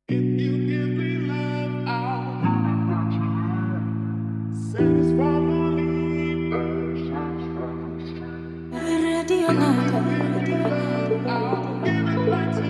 If you give me love, I'll satisfy my need. Radio Nada. I'll give it back to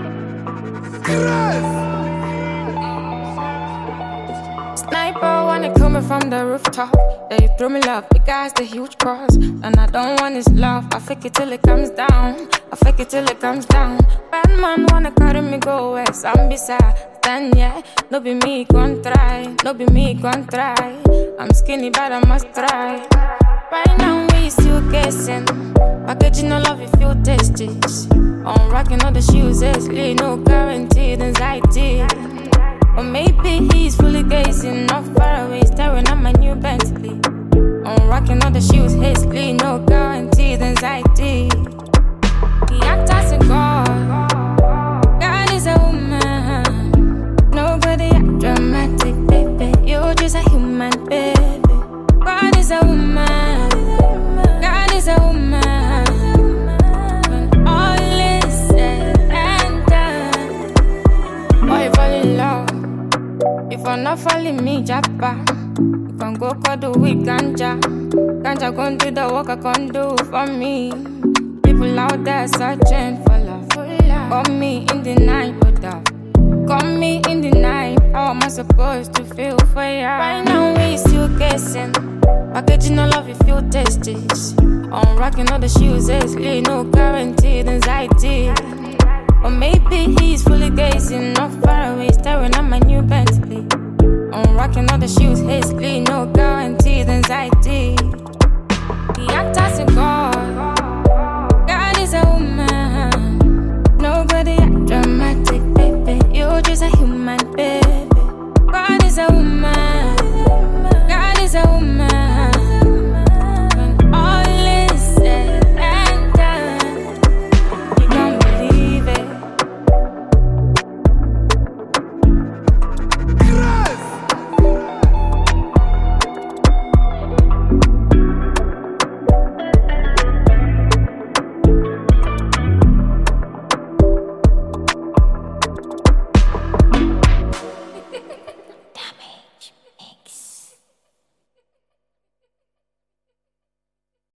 Sniper wanna kill me from the rooftop. They throw me love, the guy's the huge cross. And I don't want his love, I fake it till it comes down. I fake it till it comes down. Bad man wanna carry me go west, I'm beside. Then yeah, no be me, gon' try. No be me, gon' try. I'm skinny but I must try. Right now we still guessing. Packaging no love if you taste it. I'm rocking all the shoes, it's no guaranteed anxiety. Or maybe he's fully gazing, not far away, staring at my new Bentley. I'm rocking all the shoes, hastily, no guaranteed anxiety. He acts as a god, God is a woman. Nobody act dramatic, baby. You're just a human, baby. God is a woman, God is a woman. When all is said and done, boy, you fall in love. If I'm not falling me, Japa, you can go cuddle with ganja. Ganja gon' do the work I can't do for me. People out there searching for love. Call me in the night, but call me in the night. How am I supposed to feel for ya? Right now we still guessing. Packaging no love if you taste it. I'm rocking all the shoes, it's no guaranteed anxiety. Or maybe he's fully gazing,